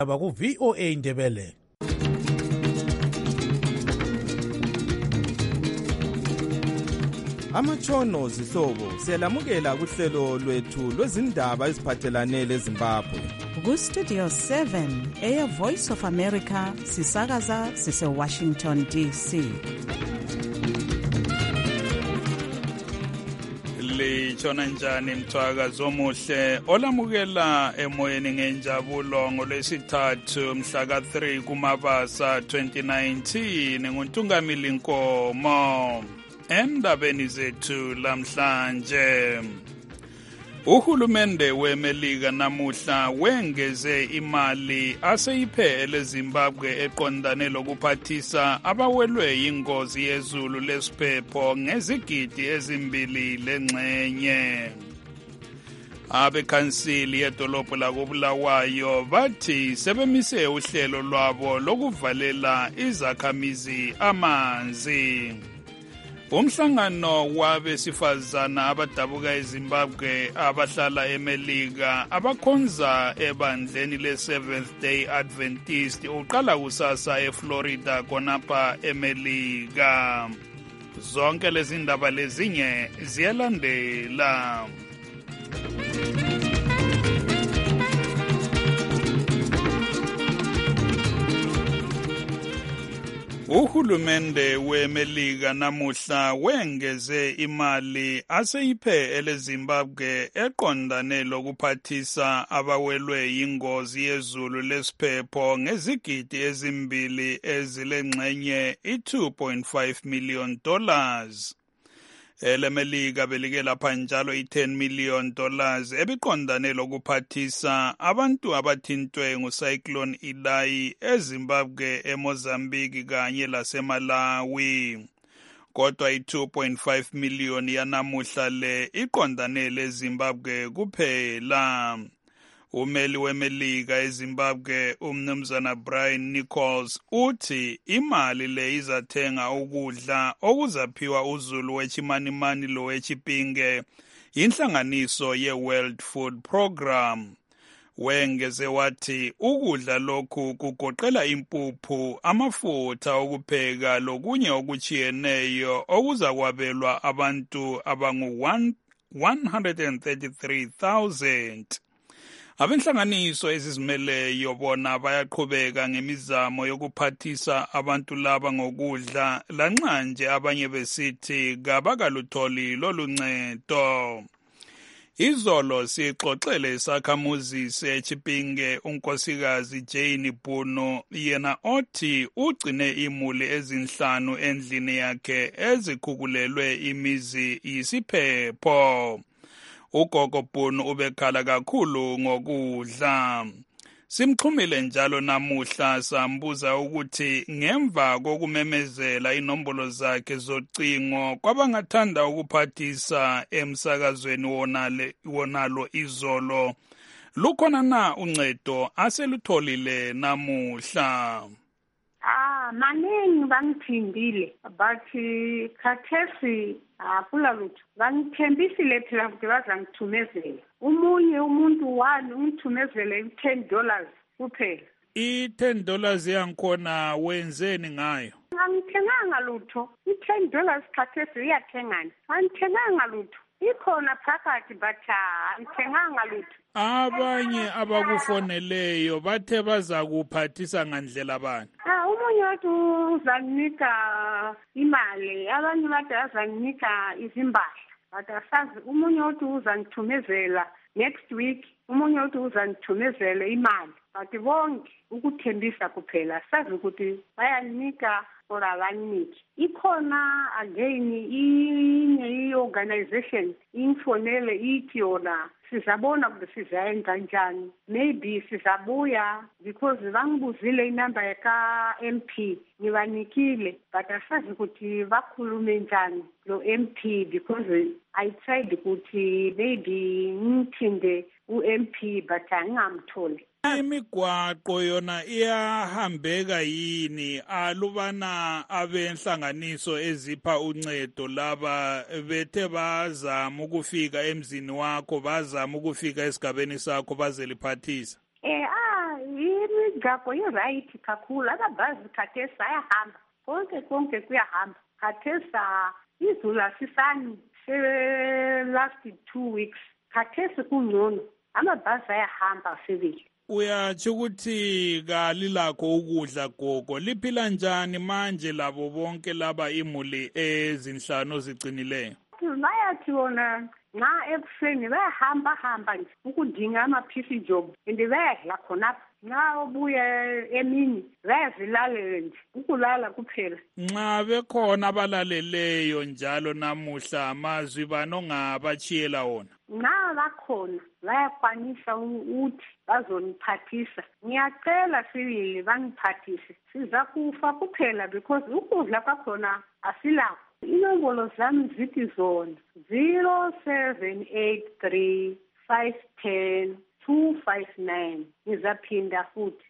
Ku VOA Indebele. Amatshono zihlobo siyalamukela kuhlelo lwethu lwezindaba eziphathelane leZimbabwe. Ku Studio 7 Air Voice of America sisakaza sise Washington DC. Litshona njani mthwakazi omuhle olamukela emoyeni ngenjabulo ngolwesithathu mhla ka-3 kuMabasa 2019 nguNtungamili Nkomo. Endabeni zethu lamhlanje, uhulumende weMelika namuhla wengeze imali aseyiphele eZimbabwe eqondane lokuphathisa abawelwe yingozi yezulu lesiphepho ngezigidi ezimbili lengxenye. Abekhansili yedolobho lakoBulawayo bathi sebemise uhlelo lwabo lokuvalela izakhamizi amanzi. Umhlangano wabesifazana abadabuka eZimbabwe abahlala eMelika abakhonza ebandleni le-Seventh Day Adventist uqala kusasa eFlorida khonapha eMelika. Zonke lezi ndaba lezinye ziyalandela. Uhulumende weMelika namuhla wengeze imali aseyiphe eleZimbabwe eqondane lokuphathisa abawelwe yingozi yezulu lesiphepho ngezigidi ezimbili ezilengxenye $2.5 million. EleMelika belike lapha njalo $10 million ebiqondane lokuphathisa abantu abathintwe ngucyclone Idai eZimbabwe, eMozambique kanye laseMalawi. Kodwa $2.5 million yanamuhla le iqondane leZimbabwe kuphela. Umeli weMelika eZimbabwe umnumzana Brian Nichols uthi imali le izathenga ukudla okuzaphiwa uzulu wechimanimani lo wechipinge inhlanganiso ye-World Food Program. Wengeze wathi ukudla lokhu kugoqela impuphu, amafutha okupheka lokunye okuchiyeneyo okuzakwabelwa abantu abangu-133,000. Abenhlanganiso ezizimeleyo bona bayaqhubeka ngemizamo yokuphathisa abantu laba ngokudla lanxa nje abanye besithi kabakalutholi lolu ncedo. Izolo sixoxele isakhamuzi seChipinge unkosikazi Jane Bunu, yena othi ugcine imuli ezinhlanu endlini yakhe ezikhukulelwe imizi yisiphepho. Ugogo Bunu ubekhala kakhulu ngokudla. Simxhumile njalo namuhla sambuza ukuthi ngemva kokumemezela inombolo zakhe zocingo kwabangathanda ukuphathisa emsakazweni wonalo izolo, lukhona na uncedo aselutholile namuhla? Maningi bangithindile but khathesi akula lutho. Bangithembisile phela ukuthi bazangithumezela. Umunye umuntu wani ungithumezele $10 kuphela. $10 yangikhona wenzeni ngayo? Angithenganga lutho. $10 khathesi iyathengana. Angithenganga lutho. Ikhona phakathi but angithenganga lutho. Abanye abakufoneleyo bathe bazakuphathisa ngandlela bani? Umunye wathi uzanginika imali, abanye bathi azanginika izimbahla. But asazi, umunye wathi uzangithumezela next week, umunye wathi uzangithumezela imali. But bonke ukuthembisa kuphela, asazi ukuthi bayanika or abaniki. Ikhona again inye i-organization ingifonele ithi yona sizabona ukuthi sizayenza njani. Maybe sizabuya because bangibuzile inamba yaka-MP ngibanikile, but asazi ukuthi bakhulume njani lo MP because I tried ukuthi maybe ngithinde u-MP but angingamtholi. Imigwaqo yona iyahambeka yini alubana abenhlanganiso ezipha uncedo laba bethe bazama ukufika emzini wakho, bazama ukufika esigabeni sakho baze liphathisa? imigaqo i-right kakhulu, amabhasi khathesi ayahamba, konke kuyahamba. Khathesi izulu asisani last 2 weeks, khathesi kungcono, amabhasi ayahamba asebile. Uyatsho ukuthi kalilakho ukudla gogo, liphila njani manje labo bonke laba imuli ezinhlanu zigcinileyo? Bayathi wona nxa ekuseni bayahamba nje ukudinga amaphisi job and bayadla khonapho. Nxa ubuya emini bayazilalela nje, ukulala kuphela. Nxa bekhona abalaleleyo njalo namuhla amazwi banongabachiyela wona. Nxa bakhona bayakwanisa ukuthi bazoniphathisa. Ngiyacela sibili bangiphathise, siza kufa kuphela because ukudla kwakhona asilakho. Inombolo zami zithi zona 0783 510 259. Ngizaphinda futhi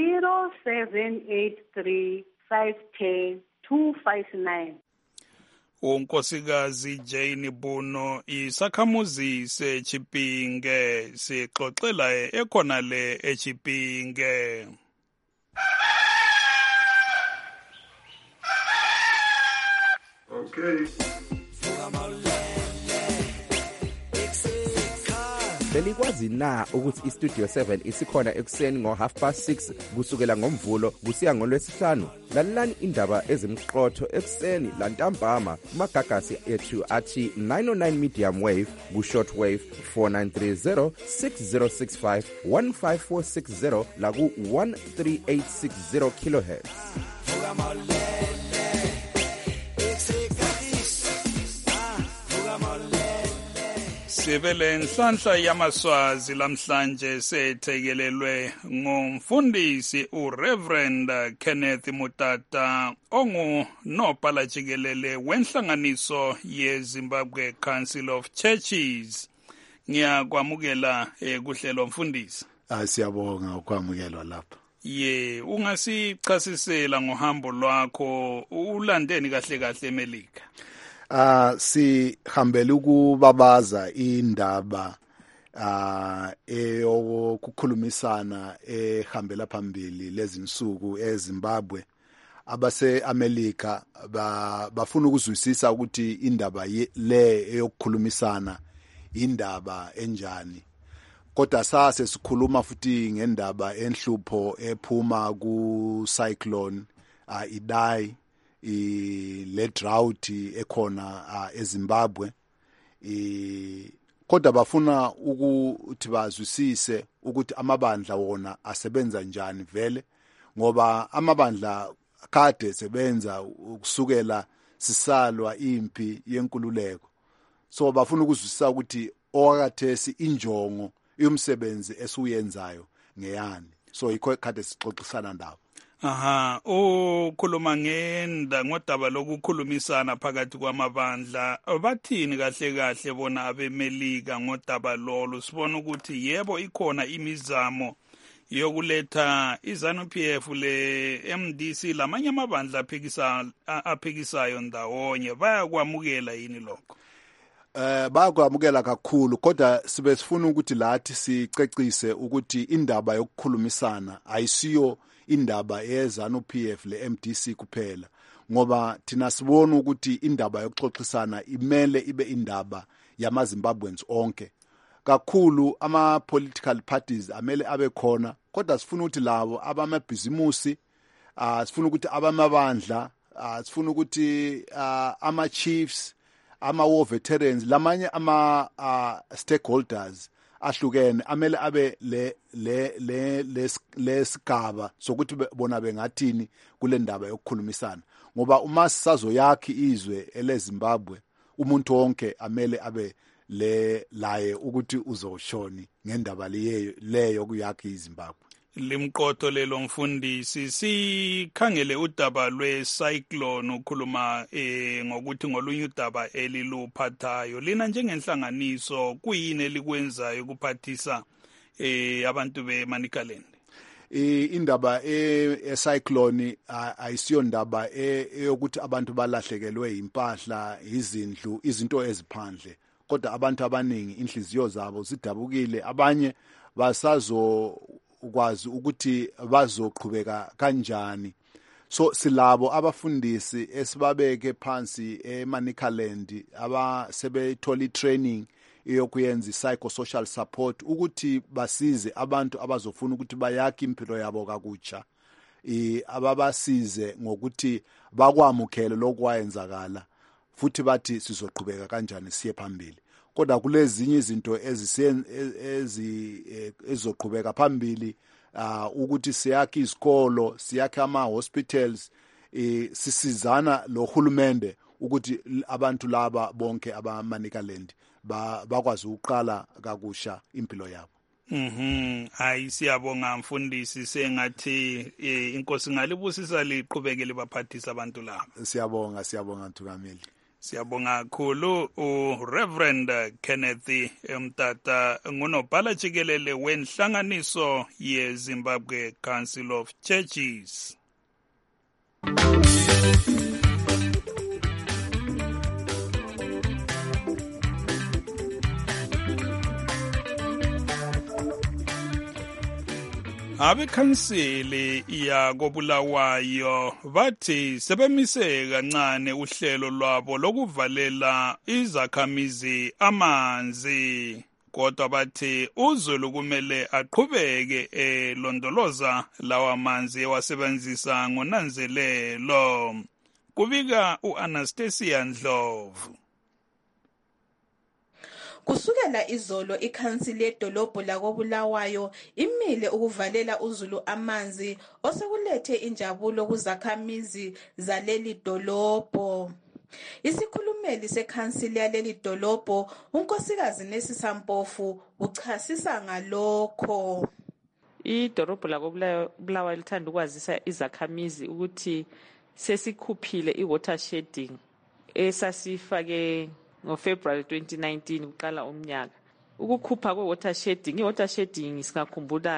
0783 510 259. uNkosikazi Jane Buno isakhamuzi seChipinge sixoxela ekhona le eChipinge. Okay. Belikwazi na ukuthi iStudio 7 isikhona ekuseni ngo6:30 kusukela ngomvulo kusiya ngolwesihlanu? Lalelani indaba ezimqotho ekuseni lantambama kumagagasi ethu athi 909 medium wave ku-short wave 4930 6065 15460 la ku-13860 kilohertz. Sibele nhlanhla yamaswazi lamhlanje sethekelelwe ngumfundisi uReverend Kenneth Mutata ongunobhala jikelele wenhlanganiso yeZimbabwe Council of Churches. Ngiyakwamukela kuhlelo mfundisi. Siyabonga ukwamukelwa lapha. Ungasichasisela ngohambo lwakho, ulandeni kahle eMelika? Sihambele ukubabaza indaba eyokukhulumisana ehambela phambili lezinsuku eZimbabwe. Abase-America bafuna ukuzwisisa ukuthi indaba le eyokukhulumisana indaba enjani. Kodwa sasikhuluma futhi ngendaba enhlupho ephuma ku cyclone Idai, le drought ekhona eZimbabwe. Kodwa bafuna ukuthi bazwisise ukuthi amabandla wona asebenza njani vele, ngoba amabandla kade sebenza ukusukela sisalwa impi yenkululeko. So bafuna ukuzwisisa ukuthi okhathesi injongo yomsebenzi esiyenzayo ngeyani. So yikho kade sixoxisana ndaba. Aha, ukhuluma ngodaba lokukhulumisana phakathi kwamabandla. Bathini kahle bona abeMelika ngodaba lolu? Sibona ukuthi yebo ikhona imizamo yokuletha iZANU-PF le MDC lamanye amabandla aphikisayo ndawonye. Bayakwamukela yini lokho? Bayakwamukela kakhulu, kodwa sibe sifuna ukuthi lathi sicecise ukuthi indaba yokukhulumisana ayisiyo indaba yeZANU-PF le MDC kuphela, ngoba thina sibona ukuthi indaba yokuxoxisana imele ibe indaba yamaZimbabweans onke. Kakhulu ama-political parties amele abe khona, kodwa sifuna ukuthi labo abamabhizimusi, sifuna ukuthi abamabandla, sifuna ukuthi ama-chiefs, ama-war veterans, lamanye ama-stakeholders ahlukene amele abe lesigaba sokuthi bona bengathini kule ndaba yokukhulumisana, ngoba uma sisazoyakhi izwe eleZimbabwe umuntu wonke amele abe laye ukuthi uzoshoni ngendaba leyo kuyakhi iZimbabwe. Limqotho lelo mfundisi, sikhangele udaba lwe-cyclone ukhuluma ngokuthi ngolunye udaba eliluphathayo. Lina njengenhlanganiso kuyini elikwenzayo ukuphathisa abantu beManicaland? Indaba e-cyclone ayisiyo ndaba eyokuthi abantu balahlekelwe impahla, izindlu, izinto eziphandle, kodwa abantu abaningi inhliziyo zabo zidabukile. Abanye ukwazi ukuthi bazoqhubeka kanjani. So silabo abafundisi esibabeke phansi eManicaland abasebethola training eyokuyenza psychosocial support ukuthi basize abantu abazofuna ukuthi bayakhe impilo yabo kakutsha, ababasize ngokuthi bakwamukele lokwayenzakala futhi bathi sizoqhubeka kanjani siye phambili. Kodwa kulezinye izinto ezizoqhubeka phambili, ukuthi siyakhe izikolo, siyakhe ama-hospitals, sisizana lo hulumende ukuthi abantu laba bonke abamanicaland bakwazi ukuqala kakusha impilo yabo. Hayi siyabonga mfundisi, sengathi inkosi ngalibusisa liqhubekele baphathisa abantu laba. Siyabonga Thukameli. Siyabonga kakhulu uReverend Kenneth Mtata, ngunobhala jikelele wenhlanganiso yeZimbabwe Council of Churches. Abekhansili yakoBulawayo bathi sebemise kancane uhlelo lwabo lokuvalela izakhamizi amanzi, kodwa bathi uZulu kumele aqhubeke elondoloza lawa manzi ewasebenzisa ngonanzelelo. Kubika uAnastasia Ndlovu. Kusukela izolo ikhansili yedolobho lakoBulawayo imile ukuvalela uZulu amanzi osekulethe injabulo kuzakhamizi zaleli dolobho. Isikhulumeli sekhansili yaleli dolobho unkosikazi Nesisa Mpofu uchasisa ngalokho. Idolobho lakoBulawayo lithanda ukwazisa izakhamizi ukuthi sesikhuphile iwater shedding esasifake ngoFebruary 2019 kuqala umnyaka. Ukukhupha kwe-water shedding, i-water shedding singakhumbula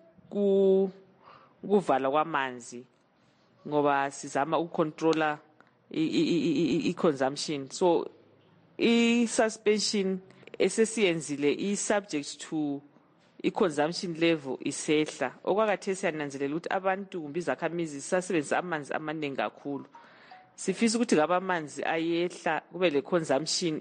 ukuvala kwamanzi ngoba sizama ukucontrola i-consumption. So i-suspension esesiyenzile i-subject to i-consumption level isehla. Okwakathe siyananzelela ukuthi abantu kumbe izakhamizi sisasebenzisa amanzi amaningi kakhulu. Sifisa ukuthi ngaba amanzi ayehla kube le consumption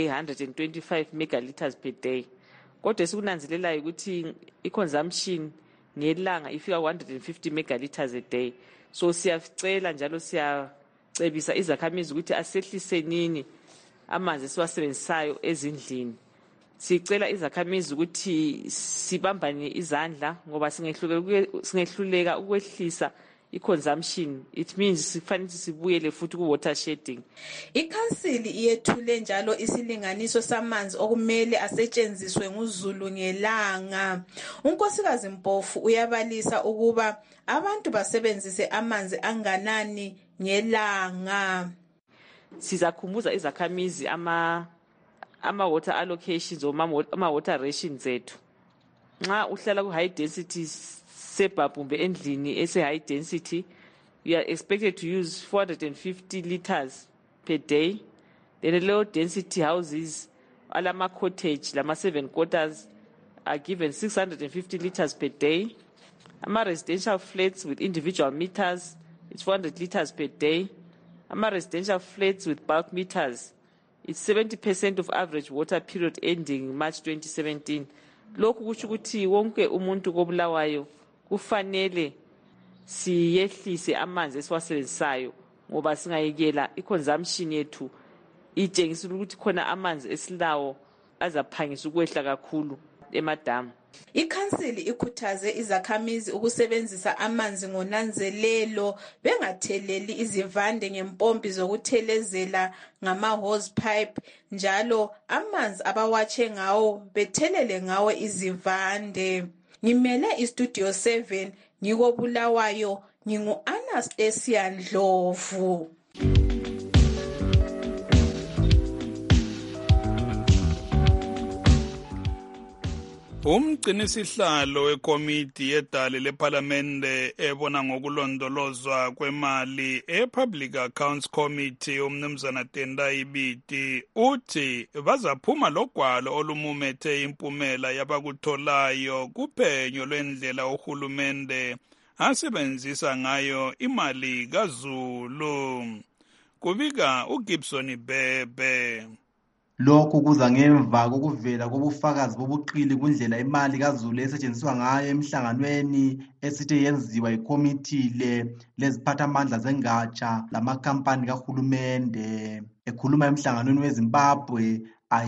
125 megaliters per day. Kodwa esikunanzelelayo ukuthi i-consumption ngelanga ifika 150 megaliters a day. So siyacela njalo siyacebisa izakhamizi ukuthi asehlise nini amanzi esiwasebenzisayo ezindlini. Sicela izakhamizi ukuthi sibambane izandla ngoba singehluleka ukwehlisa i-consumption. It means sifanele sibuyele futhi ku-water shedding. Ikhansili iyethule njalo isilinganiso samanzi okumele asetshenziswe nguZulu ngelanga. Unkosikazi Mpofu uyabalisa ukuba abantu basebenzise amanzi anganani ngelanga. Sizakhumbuza izakhamizi ama-water allocations or ama-water rations zethu. Nxa uhlala ku-high density sebhabhumbe endlini ese-high density, you are expected to use 450 liters per day. Then the low density houses, alama cottage, lama 7 quarters, are given 650 liters per day. Ama residential flats with individual meters, it's 400 liters per day. Ama residential flats with bulk meters, it's 70% of average water period ending March 2017. Lokhu kusho ukuthi wonke umuntu koBulawayo kufanele siyehlise amanzi esiwasebenzisayo ngoba singayekela i-consumption yethu itshengisa ukuthi khona amanzi esilawo azaphangisa ukwehla kakhulu emadamu. Ikhansili ikhuthaze izakhamizi ukusebenzisa amanzi ngonanzelelo, bengatheleli izivande ngempompi zokuthelezela ngama-hose pipe, njalo amanzi abawatshe ngawo bethelele ngawo izivande. Ngimele iStudio 7 ngikoBulawayo, ngingu-Anastasia Ndlovu. Umgcinisihlalo wekomiti yedale lephalamende ebona ngokulondolozwa kwemali ePublic Accounts Committee umnumzana Tendai Biti uthi bazaphuma logwalo olumumethe impumela yabakutholayo kuphenyo lwendlela uhulumende asebenzisa ngayo imali kaZulu. Kubika uGibson Bebe. Lokhu kuza ngemva kokuvela kobufakazi bobuqili kundlela imali kaZulu esetshenziswa ngayo emhlanganweni esithe yenziwa ikomiti leziphathamandla zengatsha lamakhampani kahulumende. Ekhuluma emhlanganweni weZimbabwe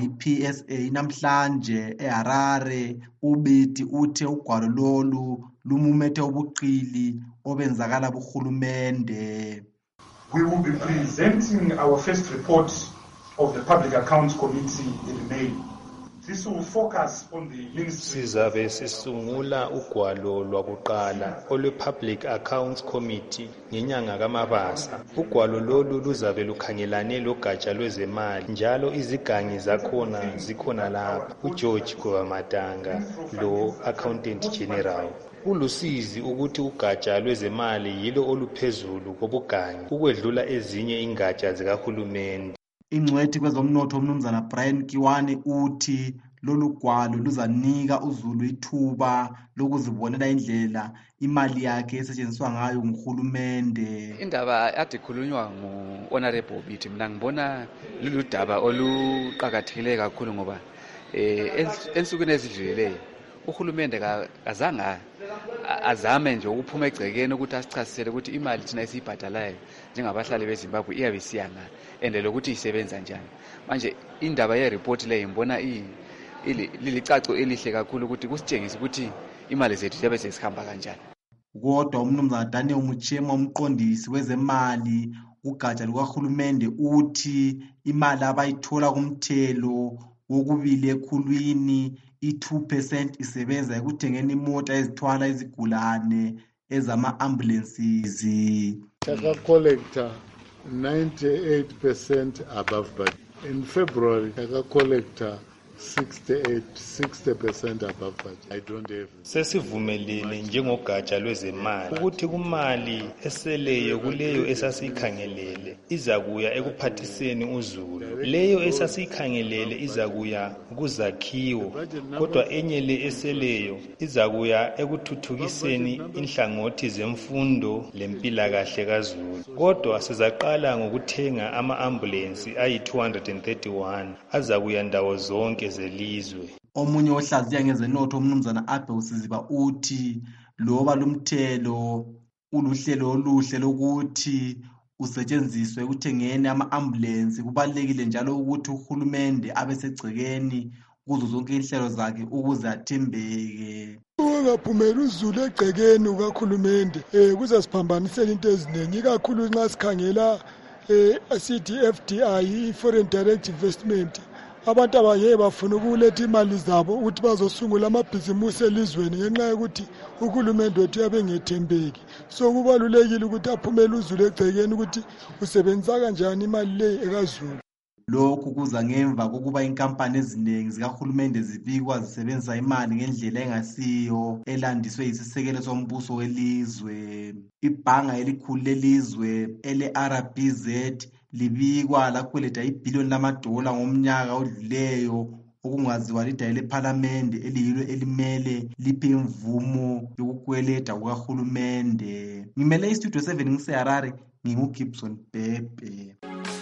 IPSA namhlanje eHarare, uBiti uthe ugwalo lolu lumumethe ubuqili obenzakala buhulumende. We will be presenting our first report of the Public Accounts Committee in May. This will focus on the ministry. Sizabe sisungula ugwalo lwakuqala olwe-Public Accounts Committee ngenyanga kaMabasa. Ugwalo lolu luzabe lukhangelane logatsha lwezemali njalo izigangi zakhona zikhona lapha. uGeorge Govamatanga lo Accountant General. Kulusizi ukuthi ugatsha lwezemali yilo oluphezulu kobugangi ukwedlula ezinye ingatsha zikahulumende. Ingcwethi kwezomnotho umnumzana Brian Kiwane uthi lolu gwalo luzanika uZulu ithuba lokuzibonela indlela imali yakhe esetshenziswa ngayo nguhulumende. Indaba ade khulunywa ngu-Honorable Biti mina ngibona luludaba oluqakathekile kakhulu ngoba ensukwini ezidlulileyo uhulumende azange azame nje ukuphuma egcekeni ukuthi asichasisele ukuthi imali thina esiyibhadalayo njengabahlali beZimbabwe iyabe isiyanga ende lokuthi isebenza njani. Manje indaba yereport le ngibona lilicaco elihle kakhulu ukuthi kusitshengisa ukuthi imali zethu ziyabe sesihamba kanjani. Kodwa umnumzana Daniel Muchema umqondisi wezemali ugatsha lukahulumende uthi imali abayithola kumthelo wokubili ekhulwini i2% isebenza ekuthengeni imota ezithwala izigulane ezama-ambulances. Taka collector 98% above budget. In February, Taka collector 60% above budget. I don't have. Sesivumelene njengogatsha lwezemali ukuthi kumali eseleyo kuleyo esasiyikhangelele izakuya ekuphathiseni uZulu. Leyo esasiyikhangelele izakuya kuzakhiwo kodwa enye le eseleyo izakuya ekuthuthukiseni inhlangothi zemfundo lempilakahle kaZulu. Kodwa sizaqala ngokuthenga ama-ambulensi ayi-231 azakuya ndawo zonke zelizwe. Omunye ohlaziya ngezenotho umnumzana Abel Siziba uthi loba lumthelo uluhlelo oluhle lokuthi usetshenziswe ekuthengeni ama-ambulensi kubalulekile njalo ukuthi uhulumende abe segcekeni kuzo zonke inhlelo zakhe ukuze athembeke. Ungaphumela uZulu egcekeni ukahulumende kuzasiphambanisela into eziningi ikakhulu nxa sikhangela asithi FDI foreign direct investment. Abantu abangeke bafuna ukuletha imali zabo ukuthi bazosungula amabhizimusi elizweni ngenxa yokuthi uhulumende wethu yabe ngethembeki. So kubalulekile ukuthi aphumele uZulu egcekeni ukuthi usebenzisa kanjani imali le ekaZulu. Lokhu kuza ngemva kokuba inkampani eziningi zikahulumende zibikwa zisebenzisa imali ngendlela engasiyo elandiswe yisisekelo sombuso welizwe. Ibhanga elikhulu lelizwe ele-RBZ libikwa lakweleta $1 billion ngomnyaka odluleyo okungaziwa lidale lephalamende eliyilo elimele liphe imvumo yokukweleta kukahulumende. Ngimele iStudio 7 ngiseHarare nginguGibson Bebe.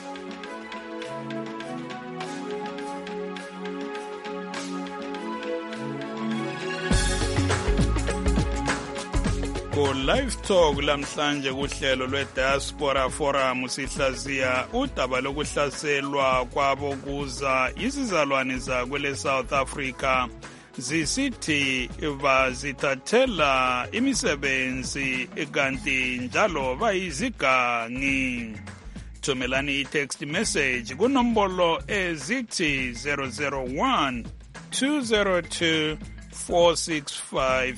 Live Talk lamhlanje kuhlelo lwe-Diaspora Forum sihlaziya udaba lokuhlaselwa kwabo kuza izizalwane zakwele South Africa zisithi bazithathela imisebenzi kanti njalo bayizigangi. Thumelani i-text message kunombolo ezithi 001 202 465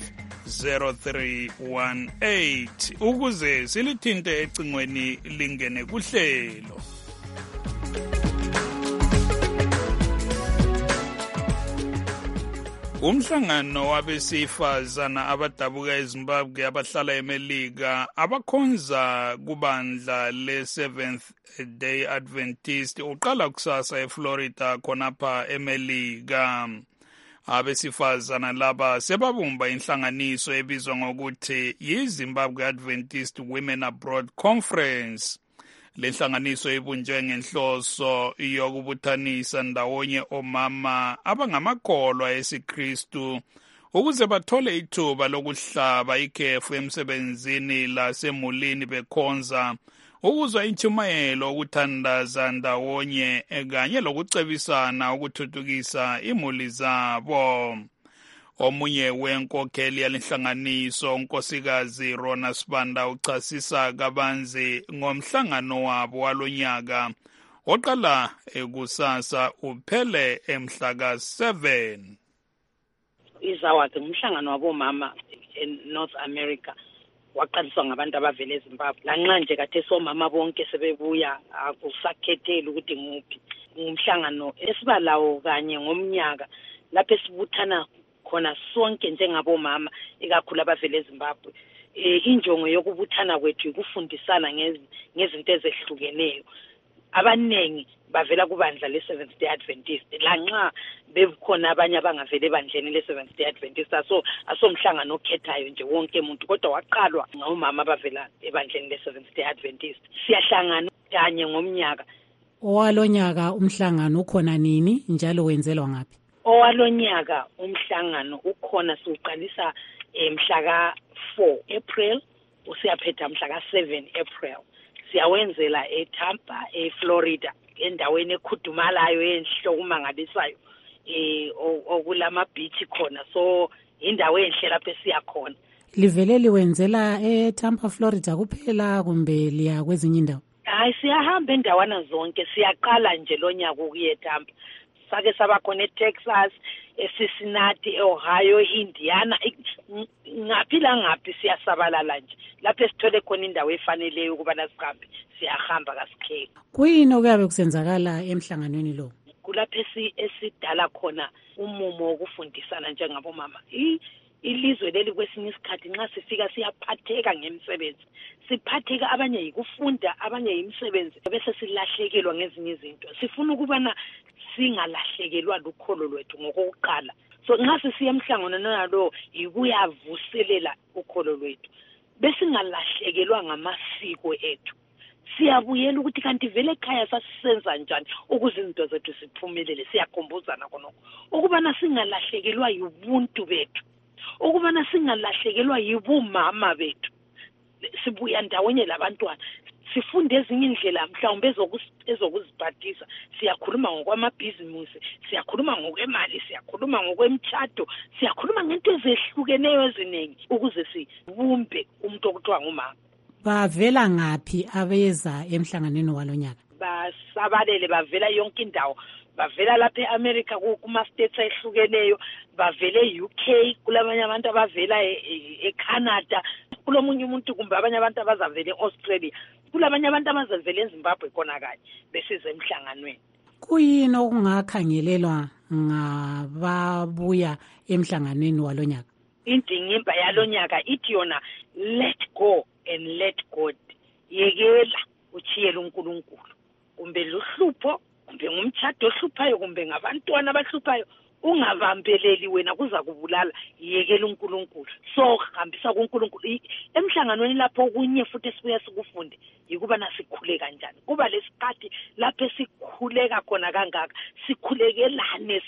0318 ukuze silithinte ecingweni lingene kuhlelo. Umhlangano wabesifazana abadabuka eZimbabwe abahlala eMelika abakhonza kubandla le-Seventh Day Adventist uqala kusasa eFlorida khonapha eMelika. Abesifazana laba sebabumba inhlanganiso ebizwa ngokuthi yi-Zimbabwe Adventist Women Abroad Conference. Lenhlanganiso ibunjwe ngenhloso yokubuthanisa ndawonye omama abangamakholwa esiKristu ukuze bathole ithuba lokuhlaba ikhefu emsebenzini lasemulini bekhonza ukuzwa intshumayelo ukuthandaza ndawonye kanye lokucebisana ukuthuthukisa imuli zabo. Omunye wenkokheli yalenhlanganiso unkosikazi Rona Sibanda uchasisa kabanzi ngomhlangano wabo walonyaka oqala ekusasa uphele emhla ka-7. Izawadi umhlangano wabomama eNorth America waqaliswa ngabantu abavela eZimbabwe. Lanxa nje kade somama bonke sebebuya akusakhetheli ukuthi nguphi. Umhlangano esibalawo kanye ngomnyaka lapho sibuthana khona sonke njengabomama ikakhulu abavela eZimbabwe. Injongo yokubuthana kwethu ukufundisana ngezinto ezehlukeneyo. Abanengi bavela kubandla le-Seventh Day Adventist. Lanxa bekhona abanye abangavela ebandleni le-Seventh Day Adventist asomhlangano okhethayo nje wonke umuntu kodwa waqalwa ngomama abavela ebandleni le-Seventh Day Adventist. Siyahlangana kanye ngomnyaka. Owalonyaka umhlangano ukhona nini njalo wenzelwa ngaphi? Owalonyaka umhlangano ukhona siqalisa mhla ka-4 April usiyaphetha mhla ka-7 April. Siyawenzela eTampa eFlorida endaweni ekhudumalayo enhle kumangalisayo okulama beach khona, so indawo enhle lapho siya khona. Livele liwenzela eTampa Florida kuphela kumbe liya kwezinye indawo? Hayi, siyahamba endawana zonke. Siyaqala nje lonyaka ukuye eTampa, sake sabakhona eTexas, eCincinnati, eOhio, eIndiana, ngaphi siyasabalala nje. Lapho sithole khona indawo efaneleyo ukubana sihambe, siyahamba kasikheli. Kuyini okuyabe kusenzakala emhlanganweni lo? Kulapho esidala khona umumo wokufundisana njengabomama. Ilizwe leli kwesinye isikhathi nxa sifika siyaphatheka ngemisebenzi. Siphatheka abanye yikufunda, abanye yimisebenzi, bese silahlekelwa ngezinye izinto. Sifuna ukubana singalahlekelwa lukholo lwethu ngokuqala. So nxa sisiya emhlangano nalo yikuyavuselela ukholo lwethu. Bese singalahlekelwa ngamasiko ethu. Siyabuyela ukuthi kanti vele ekhaya sasisenza njani ukuze izinto zethu ziphumelele. Siyakhumbuzana khonokho ukubana singalahlekelwa yibuntu bethu, ukubana singalahlekelwa yibumama bethu. Sibuya ndawonye labantwana, sifunde ezinye indlela mhlawumbe ezokuziphathisa. Siyakhuluma ngokwamabhizinisi, siyakhuluma ngokwemali, siyakhuluma ngokwemtshado, siyakhuluma ngento ezehlukeneyo eziningi ukuze sibumbe umuntu okuthiwa ngumama. Bavela ngaphi abeza emhlanganweni walonyaka? Basabalele, bavela yonke indawo. Bavela lapha eAmerica kuma-states ehlukeneyo, bavela e-UK, kulabanye abantu abavela eCanada, kulomunye umuntu kumbe abanye abantu abazavela eAustralia, kulabanye abantu abazavela eZimbabwe khona kanye besize emhlanganweni. Kuyini okungakhangelelwa ngababuya emhlanganweni walonyaka? Indingimba yalonyaka ithi yona let go and let God. Yekela uchiyela uNkulunkulu. Kumbe luhlupho, kumbe ngumtshado ohluphayo, kumbe ngabantwana abahluphayo, ungabambeleli wena kuza kubulala. Yekela uNkulunkulu. So hambisa kuNkulunkulu. Emhlanganweni lapho kunye futhi esibuya sikufunde yikuba nasikhule kanjani. Kuba lesikhathi lapho sikhuleka khona kangaka, sikhulekelane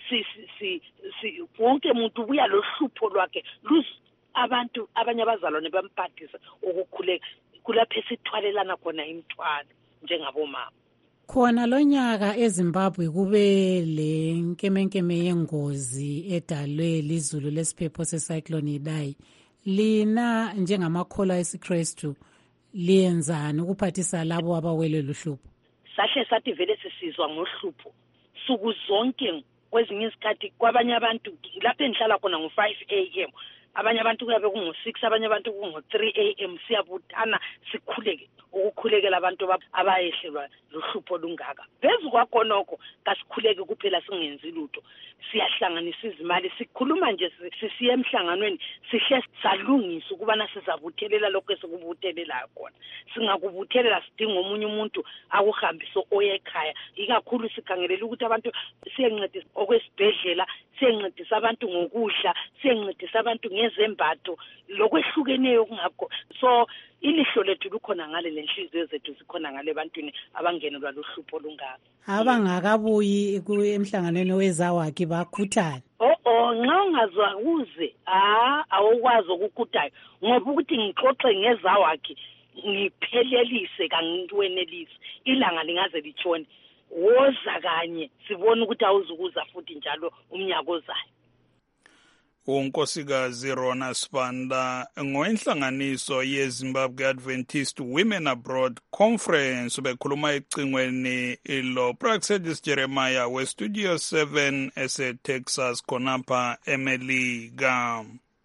wonke umuntu ubuya lohlupho lwakhe. Abantu abanye abazalwane bamphathisa ukukhuleka. Kulapho sithwalelana khona imithwalo njengabomama. Khona lonyaka eZimbabwe kube lenkemenkeme yengozi edalwe lizulu lesiphepho secyclone Idai. Lina njengamakholwa esiKristu liyenzani ukuphathisa labo abawelwe luhlupho? Sahle sathi vele sisizwa ngohlupho suku zonke. Kwezinye isikhathi kwabanye abantu lapho engihlala khona ngo-5 AM, abanye abantu kuyabe kungo-6, abanye abantu kungo-3 AM, siyabuthana sikhuleke. kasikhulekela abantu abayehlelwa luhlupho lungaka. Phezu kwakhonokho kasikhuleke kuphela singenzi lutho. Siyahlanganisa izimali, sikhuluma nje sisiye emhlanganweni, sihle salungisa ukubana sizabuthelela lokho esikubuthelela khona. Singakubuthelela sidinga omunye umuntu akuhambise oye ekhaya. Ikakhulu sikhangelela ukuthi abantu siyencedisa okwesibhedlela, siyencedisa abantu ngokudla, siyencedisa abantu ngezembatho, lokwehlukeneyo kungakho. So ilihlo lethu lukhona ngale lenhliziyo zethu zikhona ngale bantwini abangenelwa luhlupho lungaka. Abangakabuyi emhlanganweni wezawakhe bakhuthala. Nxa ungazwa kuze awukwazi ukukhuthayo ngoba ukuthi ngixoxe ngezawakhe ngiphelelise kangiwenelisi ilanga lingaze litshone. Woza kanye sibone ukuthi awuzukuza futhi njalo umnyaka ozayo. uNkosikazi Rona Sibanda ngoinhlanganiso yeZimbabwe Adventist Women Abroad Conference bekhuluma ecingweni lo Praxedis Jeremiah weStudio 7 eseTexas khonapha eMelika.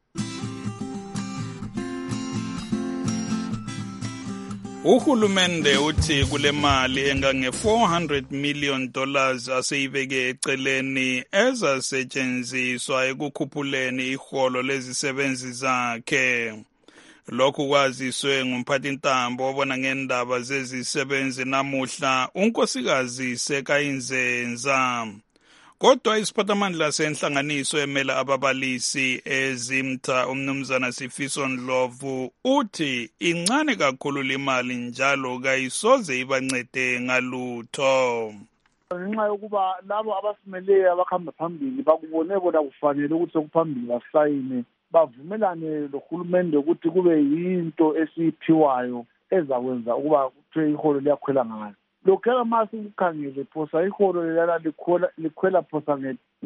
Uhulumende uthi kule mali engange $400 million aseyibeke eceleni ezasetshenziswa ekukhuphuleni iholo lezisebenzi zakhe. Lokhu kwaziswe ngumphathintambo obona ngendaba zezisebenzi namuhla uNkosikazi Sekayinzenza. Kodwa isiphathamandla senhlanganiso emela ababalisi eZimta umnumzana Sifiso Ndlovu uthi incane kakhulu limali njalo kayisoze ibancede ngalutho. Ngenxa yokuba labo abasimeleyo abakhamba phambili bakubone bona kufanele ukuthi sokuphambili basayine bavumelane lohulumende ukuthi kube yinto esiphiwayo ezakwenza ukuba kuthiwe iholo liyakhwela ngayo. Lokela masi ukukhangele phosa iholo lelala likhwela phosa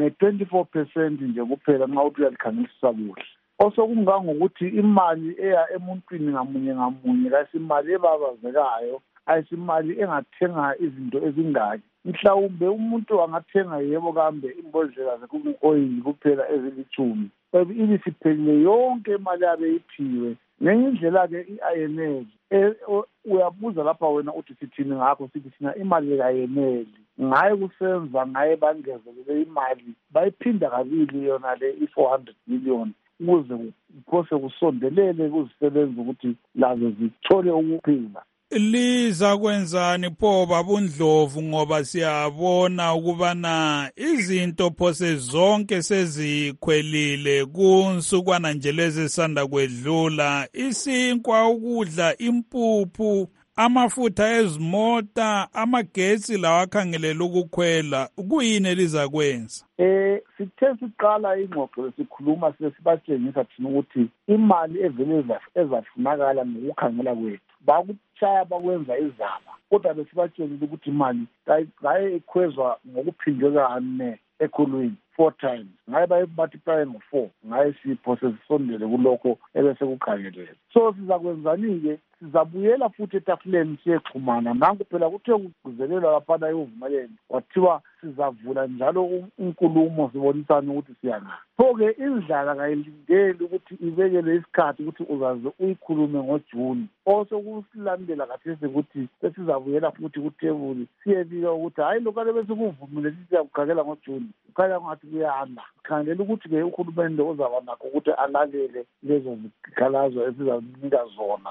nge-24% nje kuphela nxa uthi uyalikhangelisisa kuhle. Osokungangokuthi imali eya emuntwini ngamunye kayisimali ebabazekayo, ayisimali engathenga izinto ezingaki. Mhlawumbe umuntu angathenga yebo kambe imbodlela zokuoyili kuphela ezilithumi. Ibisiphelile yonke imali yabe iphiwe. Ngenye indlela-ke i-ayeneli uyabuza lapha wena uthi sithini ngakho, sithi thina imali kayeneli ngaye kusenza ngaye bangezelele imali bayiphinda kabili yona le i-400 million ukuze kuphose kusondelele kuzisebenza ukuthi lazo zithole ukuphila. Liza kwenzani pho babundlovu ngoba siyabona ukubana izinto phose zonke sezikhwelile kunsukwana nje lezi sanda kwedlula, isinkwa, ukudla, impuphu, amafutha ezimota, amagetsi lawa akhangelela ukukhwela. Kuyini eliza kwenza? Sithe siqala ingxoxo sikhuluma sibatshengisa thina ukuthi imali evele ezafunakala ngokukhangela kwethu bakushaya bakwenza izaba, kodwa besibatshelile ukuthi imali ngaye ikhwezwa ngokuphindwe kane ekhulwini 4 times, ngaye bayimultiply ngo4, ngaye siphose sisondele kulokho ebese kukhangelele. So sizakwenzani-ke? Sizabuyela futhi etafuleni siyexhumana. Nanku phela kuthe kuzelelwa laphana evumeleni kwathiwa sizavula njalo inkulumo sibonisana ukuthi siyana. Pho-ke indlala kayilindeli ukuthi ibekele isikhathi ukuthi uzaze uyikhulume ngoJuni. Osokusilandela kathesi ukuthi sesizabuyela futhi kuthebuli siyebika ukuthi hayi lokho besikuvumile siyakukhangela ngoJuni. Kukhanya ngathi kuyahamba. Khangelela ukuthi-ke uhulumende uzaba nakho ukuthi alalele lezo zikhalazo esizamnika zona.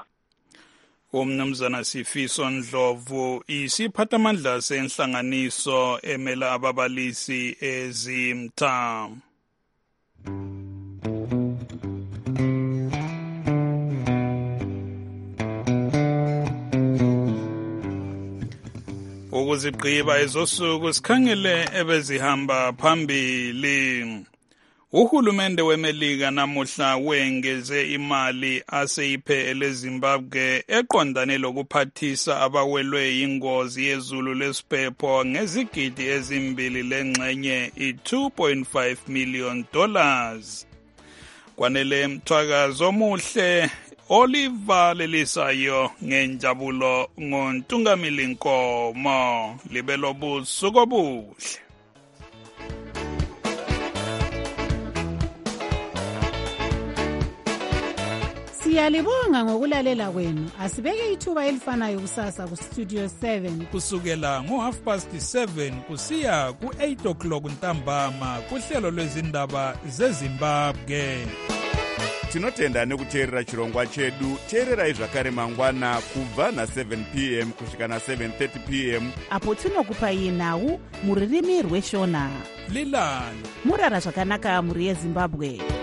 Umnumzana Sifiso Ndlovu isiphathamandla senhlanganiso emela ababalisi eZimta. Ukuzigqiba ezosuku sikhangele ebezihamba phambili. Uhulumende weMelika namuhla wengeze imali aseyiphe eleZimbabwe eqondane lokuphathisa abawelwe ingozi yezulu lesiphepho ngezigidi ezimbili lengxenye $2.5 million. Kwanele mthwakazo omuhle olivalelisayo ngenjabulo ngoNtungamili Nkomo. Libelo busuku obuhle. Siyalibonga ngokulalela kwenu. Asibeke ithuba elifanayo kusasa kustudio 7 kusukela ngo7:30 kusiya ku8 o'clock ntambama kuhlelo lwezindaba zeZimbabwe. Tinotenda nekuteerera chirongwa chedu. Teererai zvakare mangwana kubva na7 p.m. kusvika na7:30 p.m. apo tinokupai nhau muririmi rweshona. Lilani murara zvakanaka muri yeZimbabwe.